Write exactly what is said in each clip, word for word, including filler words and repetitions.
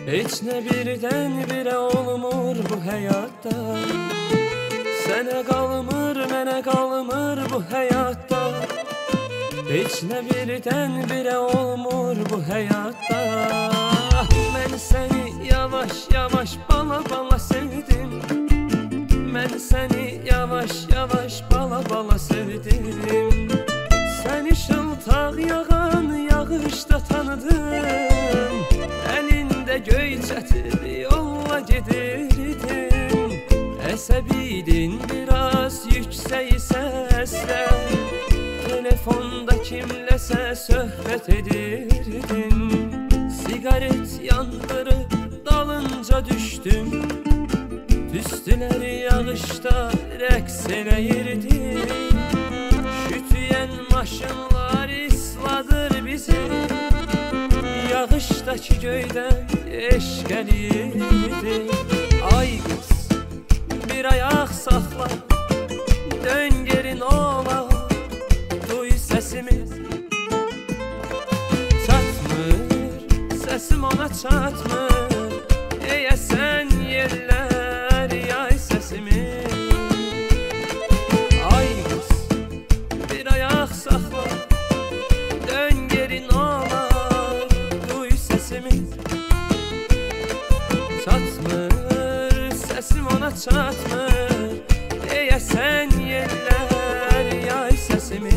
Heç nə birdən birə olmur bu həyatda. Sənə qalmır, mənə qalmır bu həyatda. Heç nə birdən birə olmur bu həyatda. Mən səni yavaş yavaş bala bala sevdim. Mən səni yavaş yavaş bala bala sevdim. Səni şıltaq yağan yağışda tanıdım. Əlində göy çətir yolla gedirdin. Əsəbiydin biraz yüksək səslə. Telefonda kimləsə söhbət edirdin. Sigaret yandırıb dalınca düşdüm. Tüstüləri yağışda rəqs eləyirdi. Şütüyən maşınlar isladır bizi. Yağışdakı göydən eşq eləyirdi. Ay qız, bir ayaq saxla, dön gerin ola. Duy səsimi, çatmır, səsim ona çatmır. Eyəsən yerlər yay səsimi. Ay qız, bir ayaq saxla, dön gerin ola. Duy səsimi, çatmır, səsim ona çatmır. Eyəsən yerlər yay səsimi.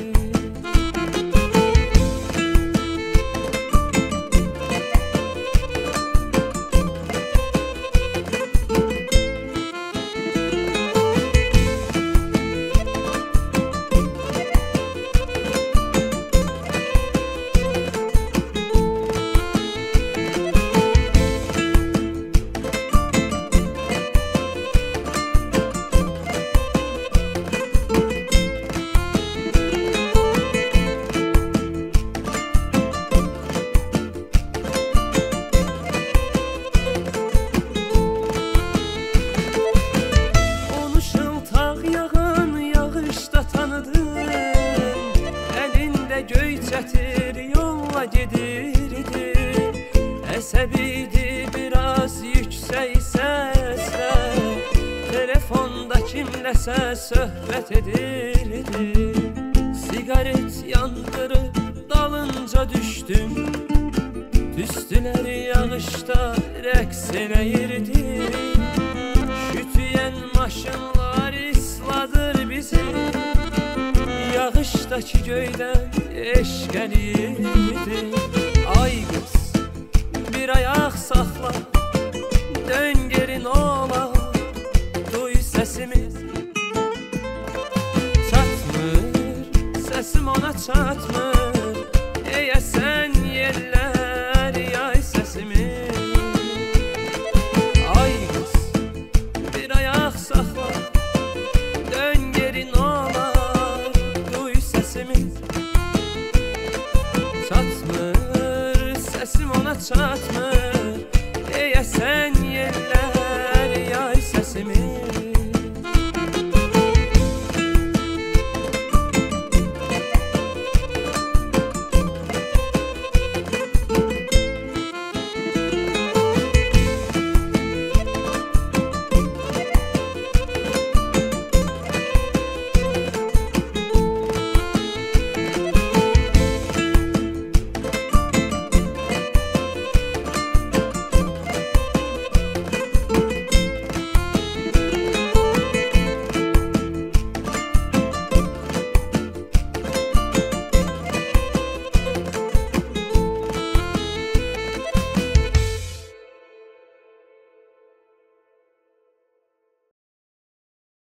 Göy çətir yolla gedirdi. Əsəbiydi biraz yüksək səslə. Telefonda kimləsə söhbət edirdi. Sigaret yandırıb dalınca düşdüm. Tüstüləri yağışda rəqs eləyirdi. Şütüyən maşınlar isladır bizi. Yağışdakı göydən eşq eləyirdi. Ay qız, bir ayaq saxla, dön gerin ola. Duy səsimi, çatmır, səsim ona çatmır. Eyəsən yerlər yay səsimi. Ay qız, bir ayaq saxla, dön gerin ola. Çatmır, səsim ona çatmır. Eyəsən yerlər yay səsimi.